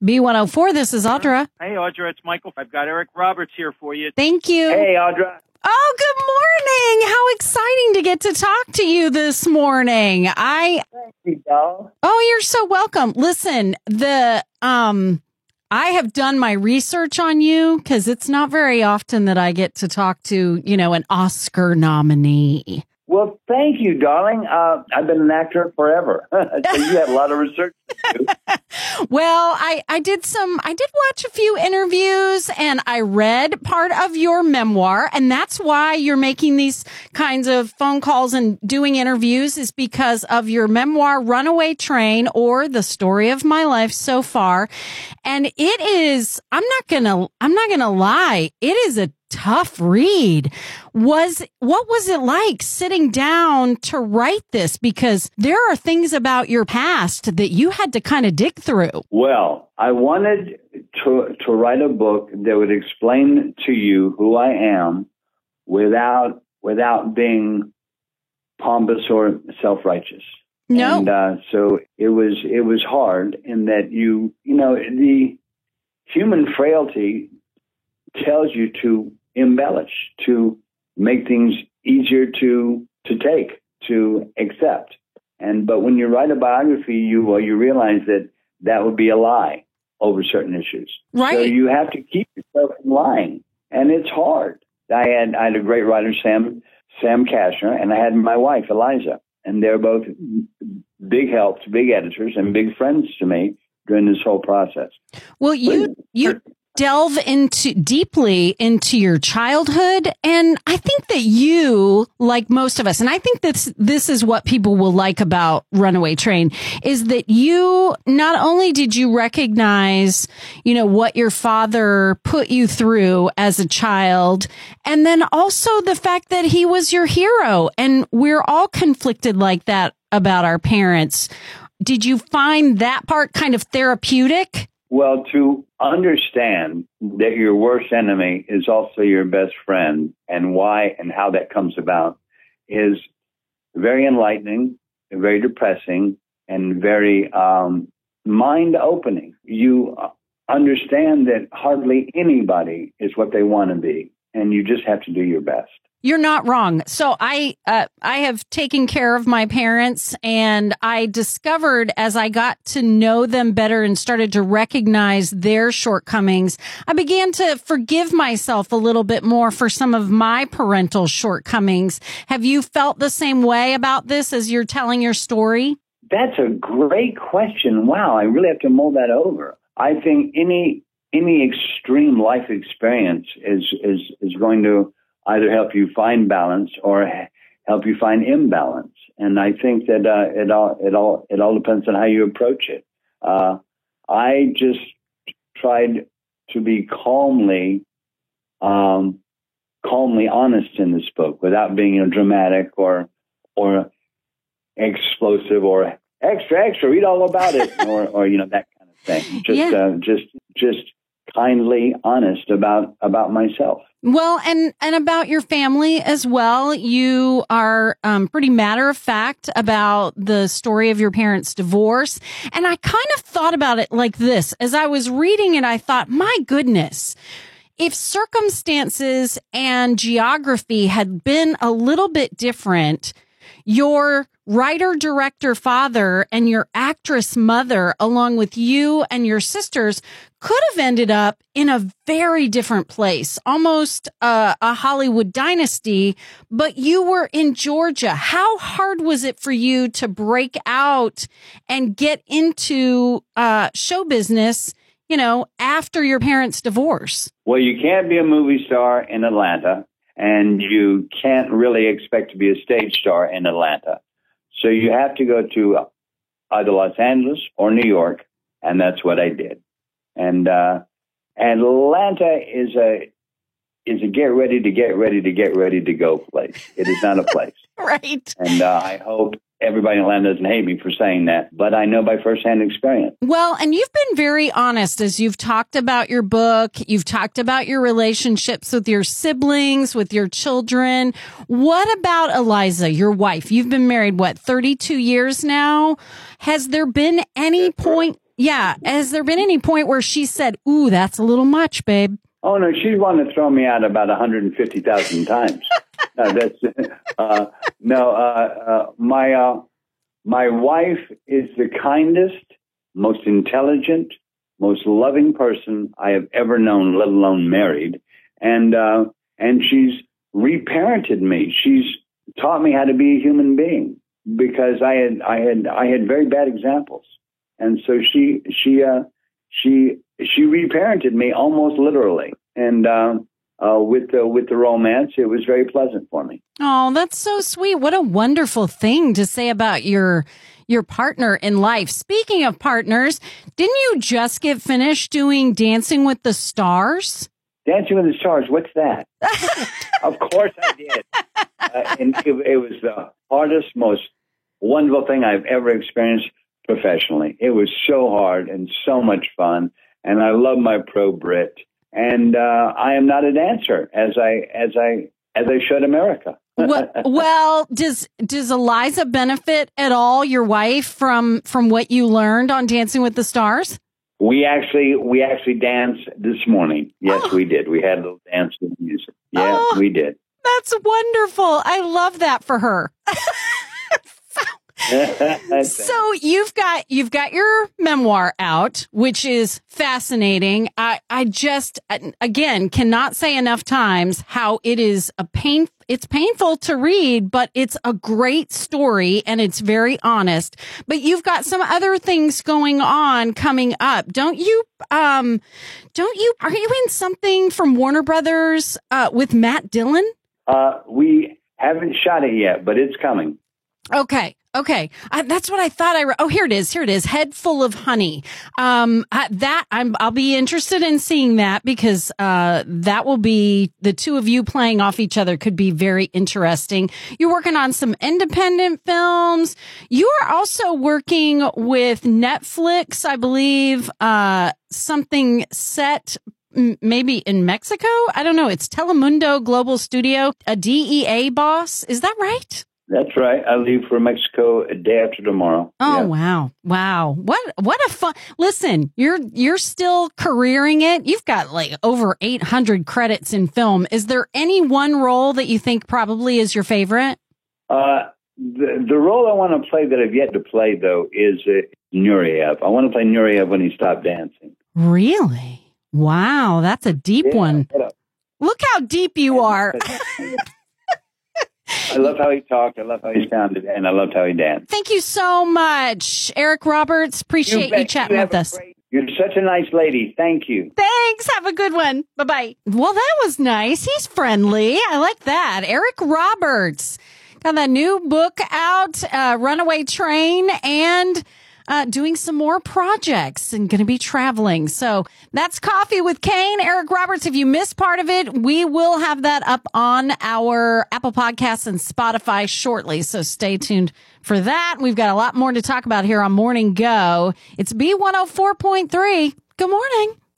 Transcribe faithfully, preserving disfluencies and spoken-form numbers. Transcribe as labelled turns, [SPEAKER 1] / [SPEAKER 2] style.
[SPEAKER 1] B one oh four. This is Audra.
[SPEAKER 2] Hey, Audra, it's Michael. I've got Eric Roberts here for you.
[SPEAKER 1] Thank you.
[SPEAKER 3] Hey, Audra.
[SPEAKER 1] Oh, good morning. How exciting to get to talk to you this morning. I
[SPEAKER 3] Thank you, doll.
[SPEAKER 1] Oh, you're so welcome. Listen, the um I have done my research on you because it's not very often that I get to talk to, you know, an Oscar nominee.
[SPEAKER 3] Well, thank you, darling. Uh, I've been an actor forever. So you had a lot of research to do.
[SPEAKER 1] Well, I, I did some, I did watch a few interviews and I read part of your memoir. And that's why you're making these kinds of phone calls and doing interviews is because of your memoir, Runaway Train, or The Story of My Life So Far. And it is, I'm not gonna, I'm not gonna lie. It is a tough read. Was, what was it like sitting down to write this? Because there are things about your past that you had to kind of dig through.
[SPEAKER 3] Well, I wanted to to write a book that would explain to you who I am without without being pompous or self-righteous.
[SPEAKER 1] No.
[SPEAKER 3] And uh, so it was it was hard in that you you know the human frailty tells you to embellish, to make things easier to to take, to accept. And but when you write a biography, you well, you realize that that would be a lie over certain issues.
[SPEAKER 1] Right.
[SPEAKER 3] So you have to keep yourself from lying, and it's hard. I had I had a great writer, Sam Sam Kashner, and I had my wife, Eliza, and they're both big helps, big editors, and big friends to me during this whole process.
[SPEAKER 1] Well, you you delve into deeply into your childhood, and I think that you, like most of us, and I think that this is what people will like about Runaway Train, is that you not only did you recognize, you know, what your father put you through as a child, and then also the fact that he was your hero, and we're all conflicted like that about our parents. Did you find that part kind of therapeutic?
[SPEAKER 3] Well, to understand that your worst enemy is also your best friend and why and how that comes about is very enlightening, very depressing, and very um, mind-opening. You understand that hardly anybody is what they want to be, and you just have to do your best.
[SPEAKER 1] You're not wrong. So I, uh, I have taken care of my parents, and I discovered as I got to know them better and started to recognize their shortcomings, I began to forgive myself a little bit more for some of my parental shortcomings. Have you felt the same way about this as you're telling your story?
[SPEAKER 3] That's a great question. Wow. I really have to mull that over. I think any, any extreme life experience is, is, is going to either help you find balance or help you find imbalance. And I think that uh, it all it all it all depends on how you approach it. Uh, I just tried to be calmly, um, calmly honest in this book, without being you know, dramatic or or explosive or extra extra. Read all about it, or or you know that kind of thing. Just
[SPEAKER 1] yeah.
[SPEAKER 3] uh, just just kindly honest about about myself.
[SPEAKER 1] Well, and, and about your family as well. You are um, pretty matter of fact about the story of your parents' divorce. And I kind of thought about it like this. As I was reading it, I thought, my goodness, if circumstances and geography had been a little bit different, your writer, director, father, and your actress mother, along with you and your sisters, could have ended up in a very different place, almost uh, a Hollywood dynasty, but you were in Georgia. How hard was it for you to break out and get into uh, show business, you know, after your parents' divorce?
[SPEAKER 3] Well, you can't be a movie star in Atlanta, and you can't really expect to be a stage star in Atlanta. So you have to go to either Los Angeles or New York, and that's what I did. And uh, Atlanta is a is a get ready to get ready to get ready to go place. It is not a place.
[SPEAKER 1] Right.
[SPEAKER 3] And uh, I hope everybody in Atlanta doesn't hate me for saying that, but I know by firsthand experience.
[SPEAKER 1] Well, and you've been very honest as you've talked about your book. You've talked about your relationships with your siblings, with your children. What about Eliza, your wife? You've been married, what, thirty-two years now? Has there been any point... Yeah. Has there been any point where she said, ooh, that's a little much, babe?
[SPEAKER 3] Oh, no, she's wanted to throw me out about one hundred fifty thousand times. No, that's, uh, no, uh, uh, my, uh, my wife is the kindest, most intelligent, most loving person I have ever known, let alone married. And, uh, and she's reparented me. She's taught me how to be a human being because I had, I had, I had very bad examples. And so she, she, uh, she, she reparented me almost literally. And, uh, uh, with the, with the romance, it was very pleasant for me.
[SPEAKER 1] Oh, that's so sweet. What a wonderful thing to say about your, your partner in life. Speaking of partners, didn't you just get finished doing Dancing with the Stars?
[SPEAKER 3] Dancing with the Stars, what's that? Of course I did. Uh, and it, it was the hardest, most wonderful thing I've ever experienced professionally. It was so hard and so much fun. And I love my pro Brit. And uh, I am not a dancer, as I as I as I showed America.
[SPEAKER 1] well, well, does does Eliza benefit at all, your wife, from from what you learned on Dancing with the Stars?
[SPEAKER 3] We actually we actually danced this morning. Yes, oh. we did. We had a little dance with music. Yeah, oh, we did.
[SPEAKER 1] That's wonderful. I love that for her. So you've got you've got your memoir out, which is fascinating. I I just again cannot say enough times how it is a pain. It's painful to read, but it's a great story and it's very honest. But you've got some other things going on coming up, don't you? Um, don't you? Are you in something from Warner Brothers uh, with Matt Dillon?
[SPEAKER 3] Uh, we haven't shot it yet, but it's coming.
[SPEAKER 1] Okay. Okay. I, that's what I thought I, re- oh, here it is. Here it is. Head Full of Honey. Um, I, that I'm, I'll be interested in seeing that because, uh, that will be the two of you playing off each other could be very interesting. You're working on some independent films. You are also working with Netflix, I believe, uh, something set maybe in Mexico. I don't know. It's Telemundo Global Studio, a D E A boss. Is that right?
[SPEAKER 3] That's right. I leave for Mexico a day after tomorrow.
[SPEAKER 1] Oh,
[SPEAKER 3] yeah.
[SPEAKER 1] wow. Wow. What, what a fun, listen, you're, you're still careering it. You've got like over eight hundred credits in film. Is there any one role that you think probably is your favorite?
[SPEAKER 3] Uh, the, the role I want to play that I've yet to play, though, is uh, Nureyev. I want to play Nureyev when he stopped dancing.
[SPEAKER 1] Really? Wow. That's a deep
[SPEAKER 3] yeah,
[SPEAKER 1] one. Look how deep you are.
[SPEAKER 3] I love how he talked. I love how he sounded, and I loved how he danced.
[SPEAKER 1] Thank you so much, Eric Roberts. Appreciate you, you chatting you with us.
[SPEAKER 3] Great, you're such a nice lady. Thank you.
[SPEAKER 1] Thanks. Have a good one. Bye-bye. Well, that was nice. He's friendly. I like that. Eric Roberts got that new book out, uh, Runaway Train, and uh, doing some more projects and going to be traveling. So that's Coffee with Kane. Eric Roberts, if you missed part of it, we will have that up on our Apple Podcasts and Spotify shortly. So stay tuned for that. We've got a lot more to talk about here on Morning Go. It's B one oh four point three. Good morning.